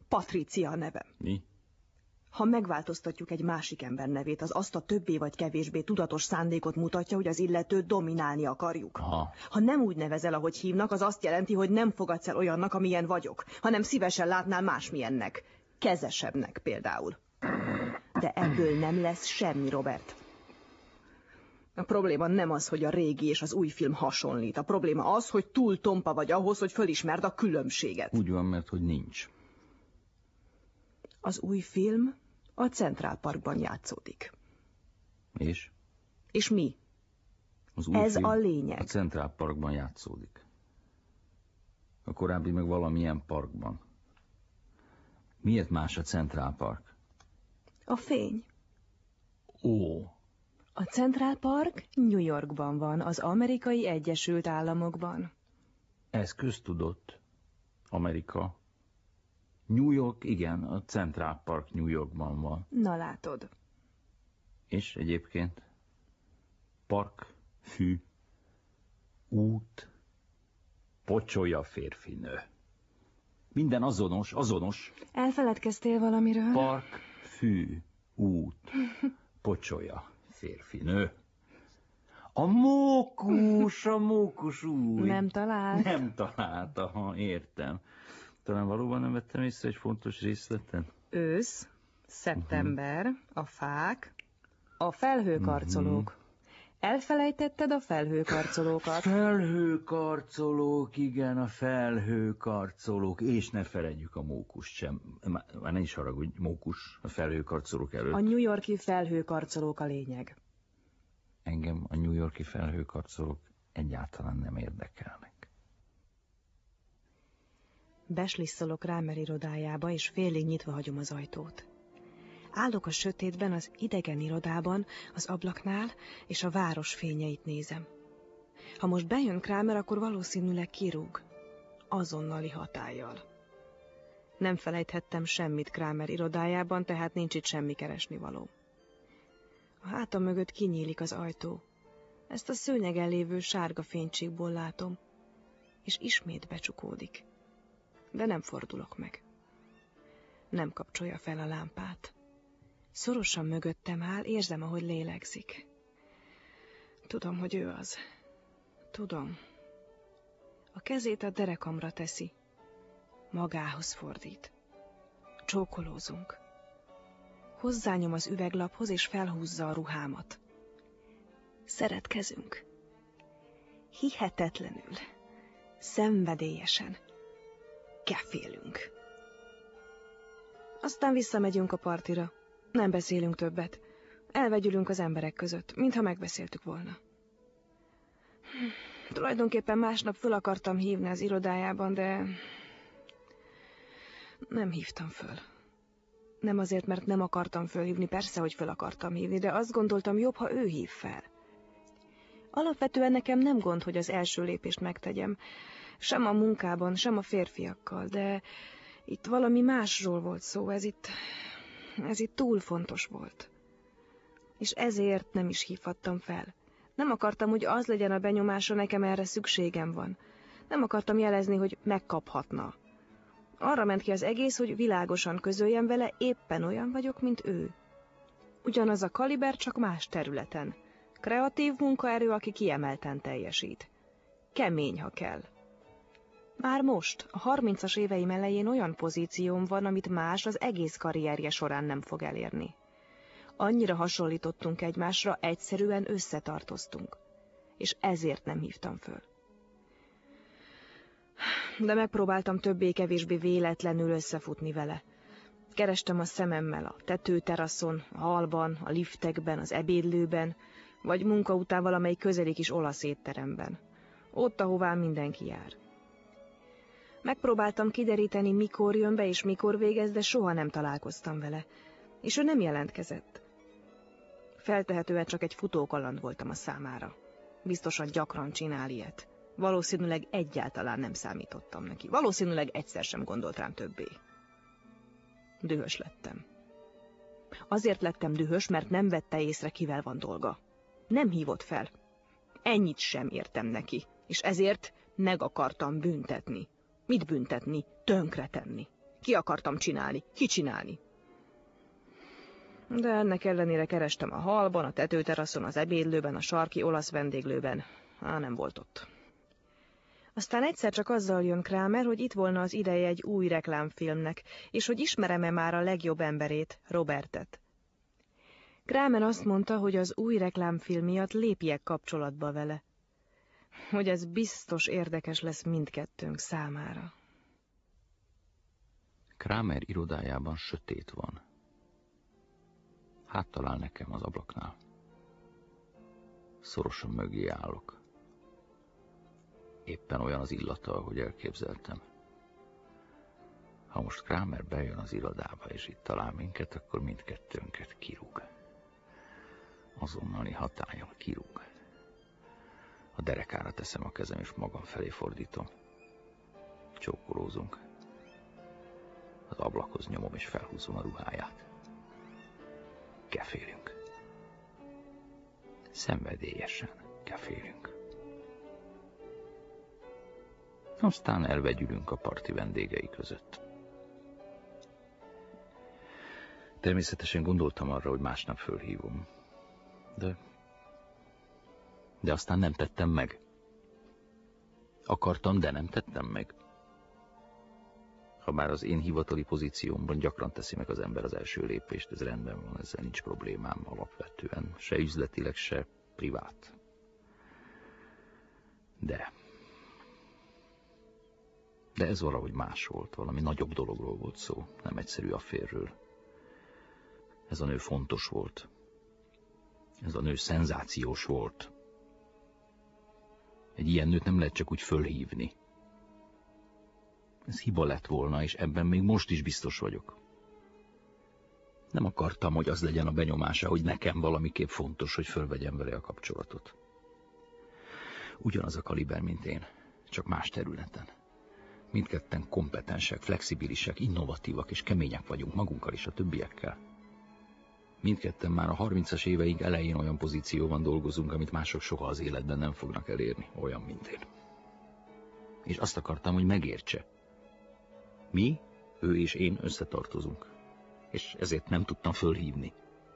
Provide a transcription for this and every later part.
Patricia a nevem. Mi? Ha megváltoztatjuk egy másik ember nevét, az azt a többé vagy kevésbé tudatos szándékot mutatja, hogy az illetőt dominálni akarjuk. Aha. Ha nem úgy nevezel, ahogy hívnak, az azt jelenti, hogy nem fogadsz el olyannak, amilyen vagyok, hanem szívesen látnál másmilyennek. Kezesebbnek például. De ebből nem lesz semmi, Robert. A probléma nem az, hogy a régi és az új film hasonlít. A probléma az, hogy túl tompa vagy ahhoz, hogy fölismerd a különbséget. Úgy van, mert hogy nincs. Az új film a Central Parkban játszódik. És? És mi? Az új Ez film a lényeg. A Central Parkban játszódik. A korábbi meg valamilyen parkban. Miért más a Central Park? A fény. Ó. A Central Park New Yorkban van, az Amerikai Egyesült Államokban. Ez köztudott. Amerika. New York, igen, a Central Park New Yorkban van. Na látod. És egyébként? Park, fű, út, pocsolya férfinő. Minden azonos, azonos. Elfeledkeztél valamiről? Park, fű, út, pocsolya férfinő. A mókus új. Nem talált? Nem talált, aha, értem. Talán valóban nem vettem észre egy fontos részleten? Ősz, szeptember, a fák, a felhőkarcolók. Elfelejtetted a felhőkarcolókat? Felhőkarcolók, igen, a felhőkarcolók. És ne feledjük a mókust sem. Már ne is haragudj, mókus a felhőkarcolók előtt. A New York-i felhőkarcolók a lényeg. Engem a New York-i felhőkarcolók egyáltalán nem érdekelnek. Beslisszolok Kramer irodájába, és félig nyitva hagyom az ajtót. Állok a sötétben, az idegen irodában, az ablaknál, és a város fényeit nézem. Ha most bejön Kramer, akkor valószínűleg kirúg. Azonnali hatállyal. Nem felejthettem semmit Kramer irodájában, tehát nincs itt semmi keresnivaló. A hátam mögött kinyílik az ajtó. Ezt a szőnyegen lévő sárga fénycsíkból látom, és ismét becsukódik. De nem fordulok meg. Nem kapcsolja fel a lámpát. Szorosan mögöttem áll, érzem, ahogy lélegzik. Tudom, hogy ő az. Tudom. A kezét a derekamra teszi. Magához fordít. Csókolózunk. Hozzányom az üveglaphoz, és felhúzza a ruhámat. Szeretkezünk. Hihetetlenül. Szenvedélyesen. Kefélünk. Aztán visszamegyünk a partira. Nem beszélünk többet. Elvegyülünk az emberek között, mintha megbeszéltük volna. Tulajdonképpen másnap föl akartam hívni az irodájában, de nem hívtam föl. Nem azért, mert nem akartam fölhívni, persze, hogy föl akartam hívni, de azt gondoltam, jobb, ha ő hív fel. Alapvetően nekem nem gond, hogy az első lépést megtegyem. Sem a munkában, sem a férfiakkal, de itt valami másról volt szó, ez itt túl fontos volt. És ezért nem is hívhattam fel. Nem akartam, hogy az legyen a benyomása, nekem erre szükségem van. Nem akartam jelezni, hogy megkaphatna. Arra ment ki az egész, hogy világosan közöljem vele, éppen olyan vagyok, mint ő. Ugyanaz a kaliber, csak más területen. Kreatív munkaerő, aki kiemelten teljesít. Kemény, ha kell. Már most, a 30-as éveim elején olyan pozícióm van, amit más az egész karrierje során nem fog elérni. Annyira hasonlítottunk egymásra, egyszerűen összetartoztunk. És ezért nem hívtam föl. De megpróbáltam többé-kevésbé véletlenül összefutni vele. Kerestem a szememmel a tetőteraszon, a hallban, a liftekben, az ebédlőben, vagy munka után valamelyik közeli kis olasz étteremben. Ott, ahová mindenki jár. Megpróbáltam kideríteni, mikor jön be és mikor végez, de soha nem találkoztam vele. És ő nem jelentkezett. Feltehetően csak egy futókaland voltam a számára. Biztosan gyakran csinál ilyet. Valószínűleg egyáltalán nem számítottam neki. Valószínűleg egyszer sem gondolt rám többé. Dühös lettem. Azért lettem dühös, mert nem vette észre, kivel van dolga. Nem hívott fel. Ennyit sem értem neki, és ezért meg akartam büntetni. Mit büntetni? Tönkretenni. Ki akartam csinálni, kicsinálni. De ennek ellenére kerestem a hallban, a tetőteraszon, az ebédlőben, a sarki olasz vendéglőben. Nem volt ott. Aztán egyszer csak azzal jön Kramer, hogy itt volna az ideje egy új reklámfilmnek, és hogy ismerem-e már a legjobb emberét, Robertet. Kramer azt mondta, hogy az új reklámfilm miatt lépjek kapcsolatba vele. Hogy ez biztos érdekes lesz mindkettőnk számára. Kramer irodájában sötét van. Háttal áll nekem az ablaknál. Szorosan mögé állok. Éppen olyan az illata, ahogy elképzeltem. Ha most Kramer bejön az irodába, és itt talál minket, akkor mindkettőnket kirúg. Azonnali hatállyal kirúg. A derekára teszem a kezem, és magam felé fordítom. Csókolózunk. Az ablakhoz nyomom, és felhúzom a ruháját. Kefélünk. Szenvedélyesen kefélünk. Aztán elvegyülünk a parti vendégei között. Természetesen gondoltam arra, hogy másnap fölhívom. De aztán nem tettem meg. Akartam, de nem tettem meg. Habár az én hivatali pozíciómban gyakran teszi meg az ember az első lépést, ez rendben van, ezzel nincs problémám alapvetően, se üzletileg, se privát. De ez valahogy más volt, valami nagyobb dologról volt szó, nem egyszerű afférről. Ez a nő fontos volt. Ez a nő szenzációs volt. Egy ilyen nőt nem lehet csak úgy fölhívni. Ez hiba lett volna, és ebben még most is biztos vagyok. Nem akartam, hogy az legyen a benyomása, hogy nekem valamiképp fontos, hogy fölvegyem vele a kapcsolatot. Ugyanaz a kaliber, mint én, csak más területen. Mindketten kompetensek, flexibilisek, innovatívak és kemények vagyunk magunkkal és a többiekkel. Mindketten már a 30-as éveink elején olyan pozícióban dolgozunk, amit mások soha az életben nem fognak elérni, olyan, mint én. És azt akartam, hogy megértse. Mi, ő és én összetartozunk, és ezért nem tudtam fölhívni.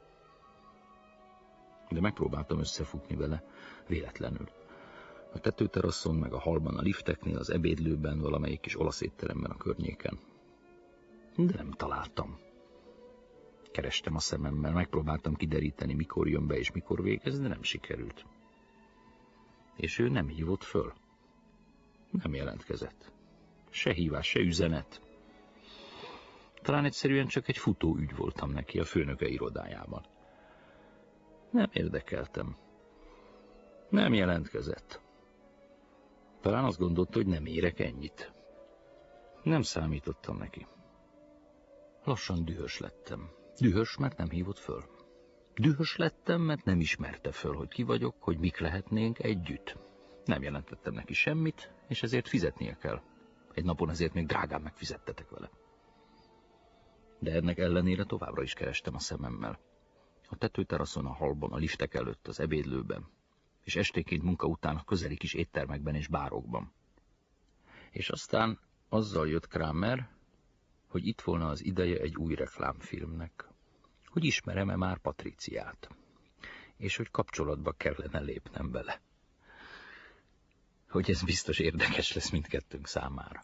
De megpróbáltam összefutni vele, véletlenül. A tetőteraszon, meg a hallban, a lifteknél, az ebédlőben, valamelyik kis olasz étteremben a környéken. De nem találtam. Kerestem a szememmel, megpróbáltam kideríteni, mikor jön be és mikor végez, de nem sikerült. És ő nem hívott föl. Nem jelentkezett. Se hívás, se üzenet. Talán egyszerűen csak egy futóügy voltam neki a főnöke irodájában. Nem érdekeltem. Nem jelentkezett. Talán azt gondolta, hogy nem érek ennyit. Nem számítottam neki. Lassan dühös lettem. Dühös, mert nem hívott föl. Dühös lettem, mert nem ismerte föl, hogy ki vagyok, hogy mik lehetnénk együtt. Nem jelentettem neki semmit, és ezért fizetnie kell. Egy napon ezért még drágán megfizettetek vele. De ennek ellenére továbbra is kerestem a szememmel. A tetőteraszon, a hallban, a liftek előtt, az ebédlőben, és esténként munka után a közeli kis éttermekben és bárokban. És aztán azzal jött Kramer, hogy itt volna az ideje egy új reklámfilmnek, hogy ismerem-e már Patriciát, és hogy kapcsolatba kellene lépnem vele. Hogy ez biztos érdekes lesz mindkettőnk számára.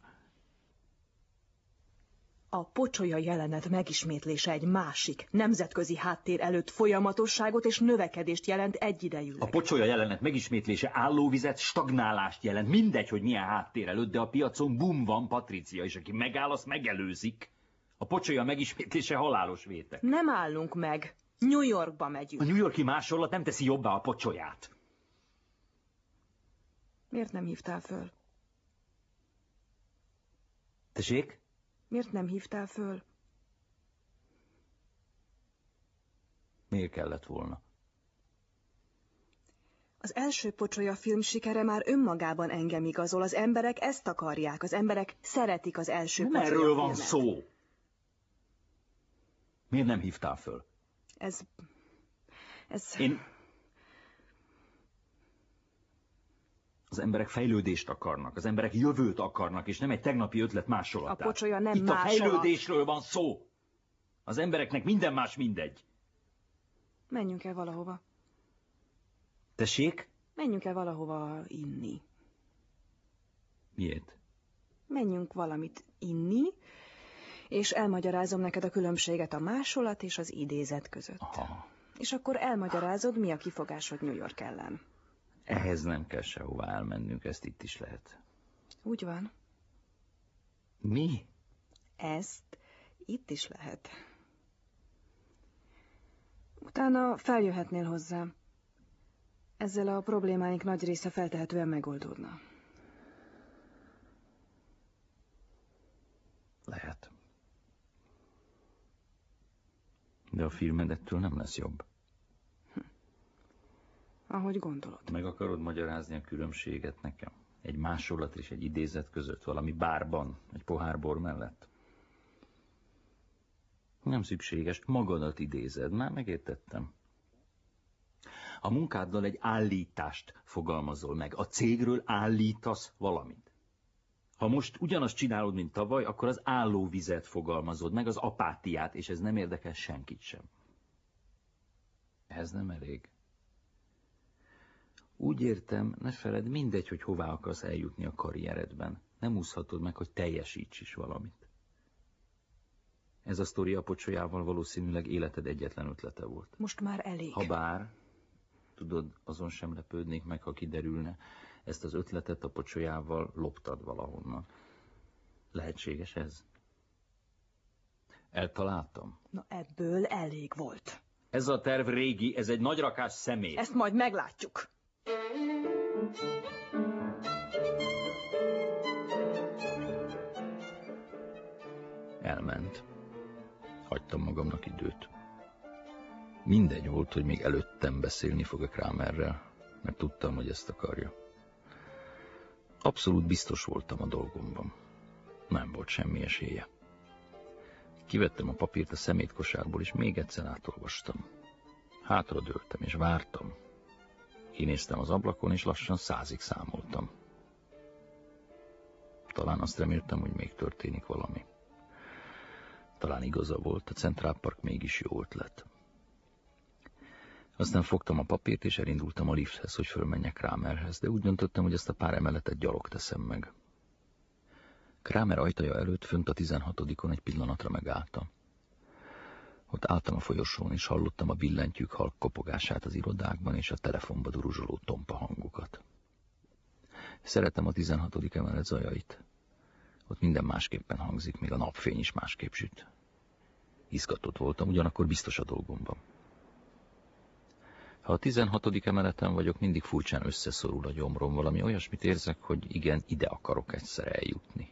A pocsolya jelenet megismétlése egy másik, nemzetközi háttér előtt folyamatosságot és növekedést jelent egyidejűleg. A pocsolya jelenet megismétlése állóvizet, stagnálást jelent. Mindegy, hogy milyen háttér előtt, de a piacon bum van, Patricia, és aki megáll, azt megelőzik. A pocsolya megismétlése halálos vétek. Nem állunk meg. New Yorkba megyünk. A New York-i másolat nem teszi jobbá a pocsolyát. Miért nem hívtál föl? Tessék? Miért nem hívtál föl? Miért kellett volna? Az első pocsolya film sikere már önmagában engem igazol. Az emberek ezt akarják. Az emberek szeretik az első pocsolya filmet. Erről van szó. Miért nem hívtál föl? Ez... Az emberek fejlődést akarnak, az emberek jövőt akarnak, és nem egy tegnapi ötlet másolatát. A pocsolya nem Itt másolat. a fejlődésről van szó. Az embereknek minden más mindegy. Menjünk el valahova. Tessék? Menjünk el valahova inni. Miért? Menjünk valamit inni, és elmagyarázom neked a különbséget a másolat és az idézet között. Aha. És akkor elmagyarázod, mi a kifogásod New York ellen. Ehhez nem kell sehová elmennünk, ezt itt is lehet. Úgy van. Mi? Ezt itt is lehet. Utána feljöhetnél hozzám. Ezzel a problémáink nagy része feltehetően megoldódna. Lehet. De a filmed ettől nem lesz jobb. Ahogy gondolod. Meg akarod magyarázni a különbséget nekem? Egy másolat és egy idézet között, valami bárban, egy pohár bor mellett? Nem szükséges, magadat idézed, már megértettem. A munkáddal egy állítást fogalmazol meg, a cégről állítasz valamit. Ha most ugyanazt csinálod, mint tavaly, akkor az állóvizet fogalmazod meg, az apátiát, és ez nem érdekel senkit sem. Ez nem elég. Úgy értem, ne feledd, mindegy, hogy hová akarsz eljutni a karrieredben. Nem úszhatod meg, hogy teljesíts is valamit. Ez a sztori a pocsolyával valószínűleg életed egyetlen ötlete volt. Most már elég. Habár, tudod, azon sem lepődnék meg, ha kiderülne, ezt az ötletet a pocsolyával loptad valahonnan. Lehetséges ez? Eltaláltam. Na ebből elég volt. Ez a terv régi, ez egy nagyrakás szemét. Ezt majd meglátjuk. Elment. Hagytam magamnak időt. Mindegy volt, hogy még előttem beszélni fog a Kramerrel, mert tudtam, hogy ezt akarja. Abszolút biztos voltam a dolgomban. Nem volt semmi esélye. Kivettem a papírt a szemétkosárból, és még egyszer átolvastam. Hátradőltem, és vártam. Kinéztem az ablakon, és lassan 100-ig számoltam. Talán azt reméltem, hogy még történik valami. Talán igaza volt, a Central Park mégis jó ötlet. Aztán fogtam a papírt, és elindultam a lifthez, hogy fölmenjek Kramerhez, de úgy döntöttem, hogy ezt a pár emeletet gyalog teszem meg. Kramer ajtaja előtt fönt a 16-on egy pillanatra megálltam. Ott álltam a folyosón, és hallottam a billentyűk halk kopogását az irodákban, és a telefonba duruzsoló tompa hangokat. Szeretem a 16. emelet zajait. Ott minden másképpen hangzik, még a napfény is másképp süt. Izgatott voltam, ugyanakkor biztos a dolgomban. Ha a 16. emeleten vagyok, mindig furcsán összeszorul a gyomrom, valami olyasmit érzek, hogy igen, ide akarok egyszer eljutni.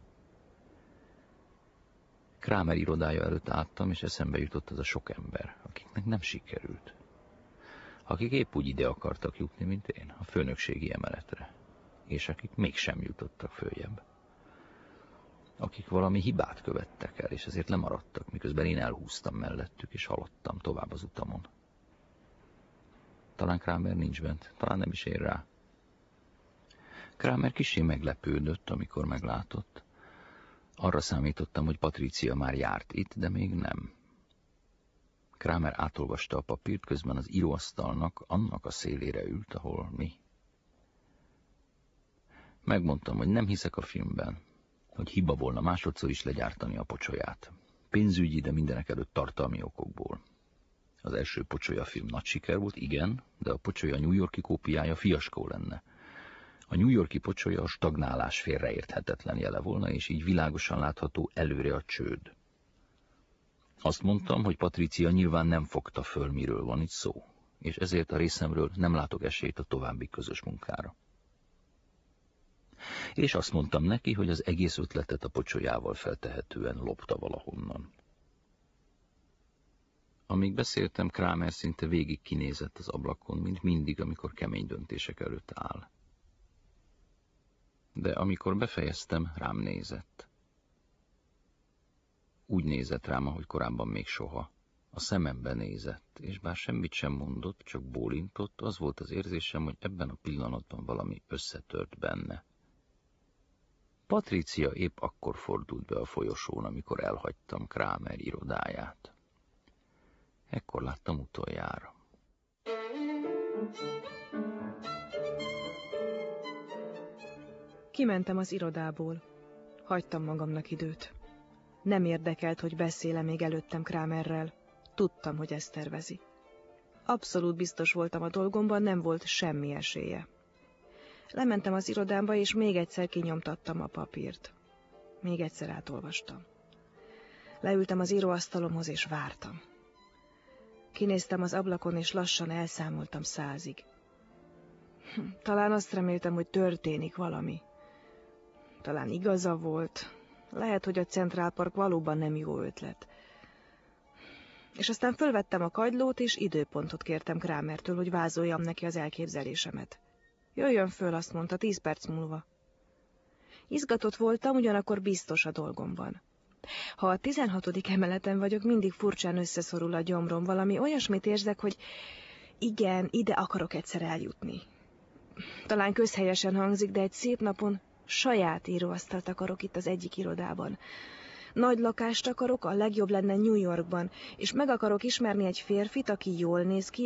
Kramer irodája előtt álltam, és eszembe jutott az a sok ember, akiknek nem sikerült. Akik épp úgy ide akartak jutni, mint én, a főnökségi emeletre, és akik mégsem jutottak följebb. Akik valami hibát követtek el, és ezért lemaradtak, miközben én elhúztam mellettük, és haladtam tovább az utamon. Talán Kramer nincs bent, talán nem is ér rá. Kramer kissé meglepődött, amikor meglátott. Arra számítottam, hogy Patricia már járt itt, de még nem. Kramer átolvasta a papírt, közben az íróasztalnak annak a szélére ült, ahol mi. Megmondtam, hogy nem hiszek a filmben, hogy hiba volna másodszor is legyártani a pocsolyát. Pénzügyi, de mindenek előtt tartalmi okokból. Az első pocsolya film nagy siker volt, igen, de a pocsolya New York-i kópiája fiaskó lenne. A New York-i pocsolya a stagnálás félreérthetetlen jele volna, és így világosan látható előre a csőd. Azt mondtam, hogy Patricia nyilván nem fogta föl, miről van itt szó, és ezért a részemről nem látok esélyt a további közös munkára. És azt mondtam neki, hogy az egész ötletet a pocsolyával feltehetően lopta valahonnan. Amíg beszéltem, Kramer szinte végig kinézett az ablakon, mint mindig, amikor kemény döntések előtt áll. De amikor befejeztem, rám nézett. Úgy nézett rám, ahogy korábban még soha. A szemembe nézett, és bár semmit sem mondott, csak bólintott, az volt az érzésem, hogy ebben a pillanatban valami összetört benne. Patricia épp akkor fordult be a folyosón, amikor elhagytam Kramer irodáját. Ekkor láttam utoljára. Kimentem az irodából. Hagytam magamnak időt. Nem érdekelt, hogy beszéle még előttem Kramerrel. Tudtam, hogy ezt tervezi. Abszolút biztos voltam a dolgomban, nem volt semmi esélye. Lementem az irodámba, és még egyszer kinyomtattam a papírt. Még egyszer átolvastam. Leültem az íróasztalomhoz, és vártam. Kinéztem az ablakon, és lassan elszámoltam 100-ig. Talán azt reméltem, hogy történik valami. Talán igaza volt. Lehet, hogy a Central Park valóban nem jó ötlet. És aztán fölvettem a kagylót, és időpontot kértem Kramertől, hogy vázoljam neki az elképzelésemet. Jöjjön föl, azt mondta, 10 perc múlva. Izgatott voltam, ugyanakkor biztos a dolgomban. Ha a 16. emeleten vagyok, mindig furcsán összeszorul a gyomrom, valami olyasmit érzek, hogy igen, ide akarok egyszer eljutni. Talán közhelyesen hangzik, de egy szép napon saját íróasztalt akarok itt az egyik irodában. Nagy lakást akarok, a legjobb lenne New Yorkban, és meg akarok ismerni egy férfit, aki jól néz ki,